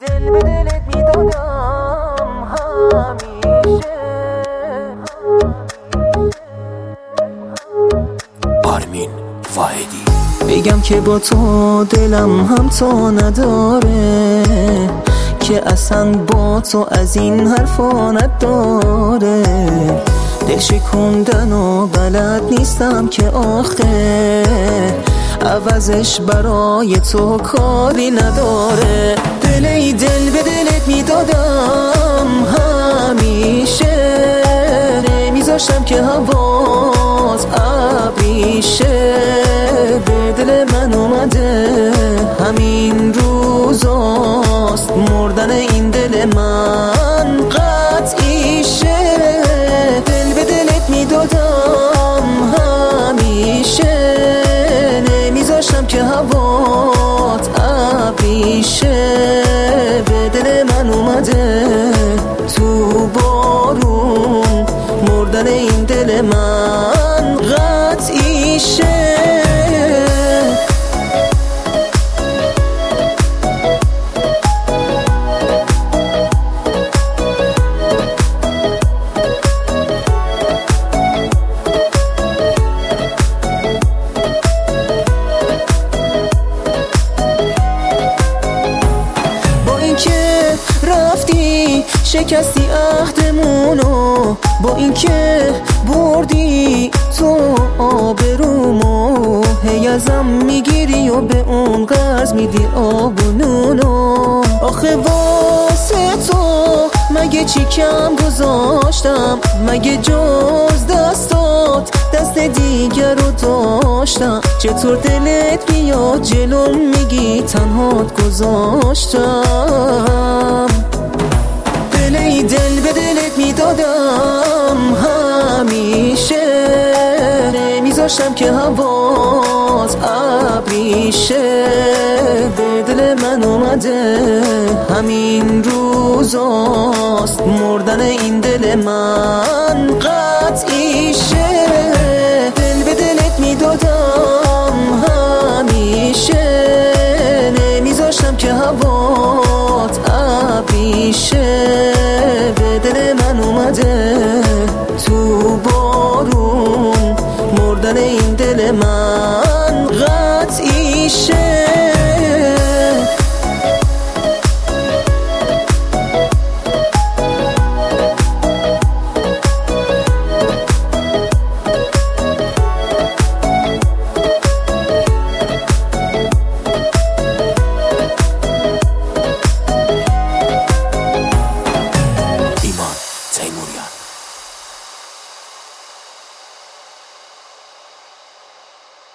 دل به دلت میدادم همیشه. آرمین واحدی. بگم که با تو دلم هم تو نداره، که اصلا با تو از این حرفا نداره. دل شکوندن و بلد نیستم که آخه عوضش برای تو کاری نداره. دل به دلت میدادم همیشه، نمیذاشتم که هواز ابریشه. به دل من اومده همین روزاست، مردن این دل من قطعیشه. دل به دلت میدادم همیشه، نمیذاشتم که هوات ابریشه. به دل من اومده تو بارون، مردن این دل من قطعیشه. رفتی شکستی عهدمونو، با اینکه بردی تو آبرومو. هی ازم میگیری و به اون قرض میدی آب و نونو. آخه واسه تو مگه چی کم گذاشتم؟ مگه جز دستات دست دیگر رو داشتم؟ چطور دلت میاد جلوم میگی تنهات گذاشتم؟ دل به دلت میدادم همیشه، نمیذاشتم که هواز ابریشه. به دل من اومده همین روزاست، مردن این دل من قطعیشه. دل به دلت میدادم همیشه، نمیذاشتم که هوات ابریشه. به دل من اومده تو بارون، مردن این دل من قطعیشه. ایمان تیموریان.